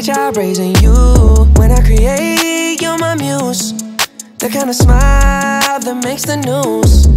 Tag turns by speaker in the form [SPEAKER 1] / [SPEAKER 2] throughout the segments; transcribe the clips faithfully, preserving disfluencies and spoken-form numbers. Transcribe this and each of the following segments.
[SPEAKER 1] job raising you. When I create, you're my muse. The kind of smile that makes the news.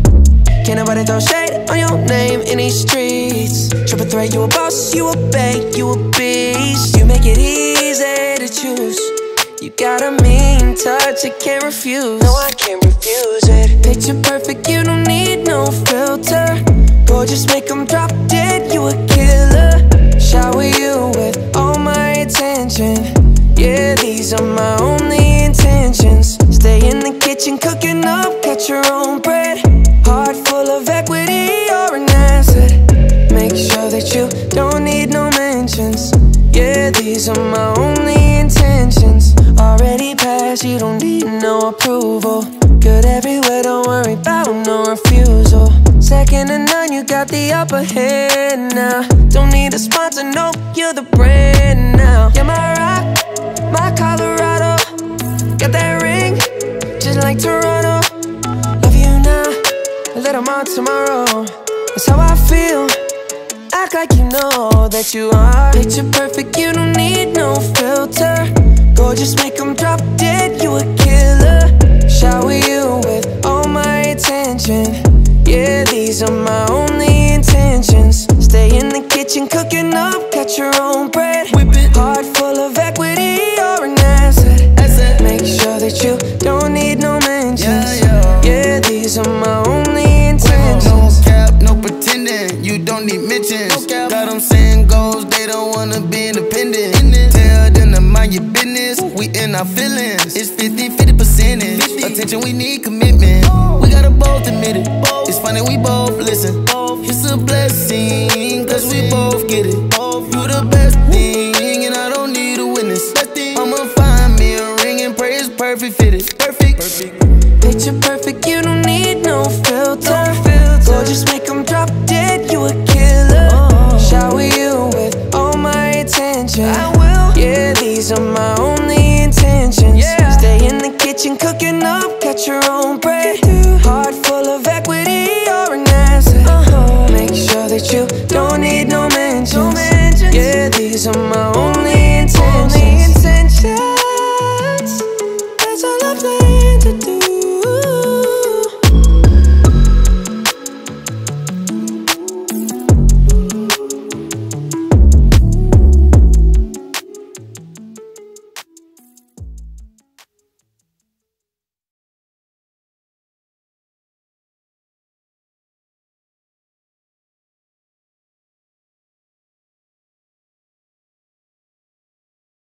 [SPEAKER 1] Can't nobody throw shade on your name in these streets. Triple threat, you a boss, you a bank, you a beast. You make it easy to choose. You got a mean touch, I can't refuse. No, I can't refuse it. Picture perfect, you don't need no filter. Gorgeous, make them drop dead, you a killer. Shower you with all my attention. Yeah, these are my only intentions. Stay in the kitchen, cooking up, cut your own bread. Heart full of equity, you're an asset. Make sure that you don't need no mentions. Yeah, these are my only intentions. Already passed, you don't need no approval. Good everywhere, don't worry about no refusal. Second to none, you got the upper hand now. Don't need a sponsor, no, you're the brand now. You're my rock, my Colorado. Got that ring, just like Toronto. Love you now, a little more tomorrow. That's how I feel. Act like you know that you are. Picture perfect, you don't need no filter. Gorgeous, make them drop dead, you a killer. Shower you with all my attention. Yeah, these are my only intentions. Stay in the kitchen, cooking up, cut your own bread. Whip it. Heart full of equity, you're an asset. asset. Make sure that you don't need no mentions. Yeah, yeah. Yeah, these are my only intentions.
[SPEAKER 2] No cap, no pretending, you don't need mentions. No cap. Got them saying goals, they don't wanna be independent. Tell them to mind your business, we in our feelings. It's fifty, fifty percentage. Attention, we need commitment. We gotta both admit it. It's funny, we both listen. It's a blessing, cause we both get it. You the best thing, and I don't need a witness. I'ma find me a ring and pray it's perfect fitted. Perfect.
[SPEAKER 1] Picture perfect, you don't need no filter. Gorgeous, make them drop dead, you a killer. Shower you with all my attention. I will. Yeah, these are my only intentions. Yeah. Stay in the kitchen, cooking up, cut your own bread. Heart full of equity, you're an asset. Uh-huh. Make sure that you don't need no mentions. No mentions. Yeah, these are my only